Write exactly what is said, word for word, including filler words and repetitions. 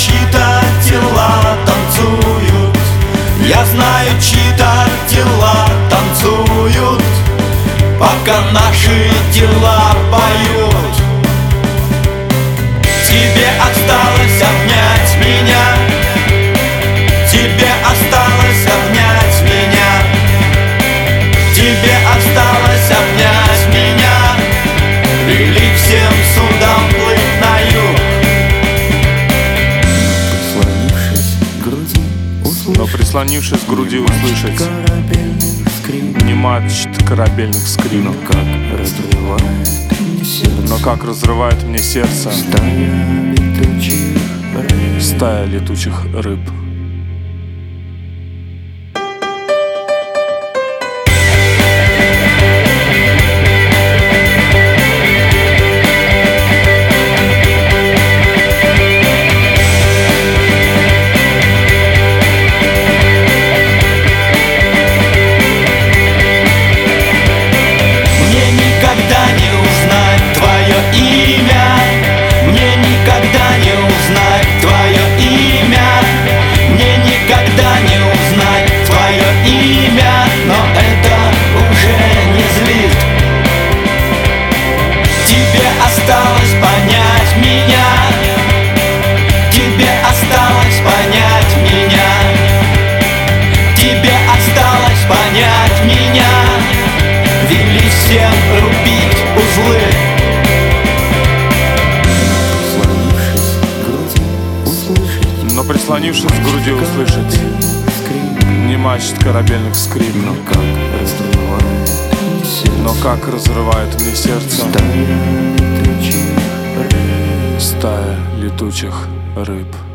чьи-то тела танцуют. Я знаю, чьи-то тела танцуют, пока наши тела поют. Тебе осталось обнять меня, тебе осталось обнять меня, тебе осталось обнять меня, или всем судам плыть на юг. Но прислонившись к груди услышать не мачт корабельных скрипов, но как разрывает мне сердце стая летучих рыб. Осталось понять меня, тебе осталось понять меня, тебе осталось понять меня, вели всем рубить узлы. Но прислонившись к груди услышать не мачт корабельных скрипов, но как разрывает мне сердце стая летучих рыб.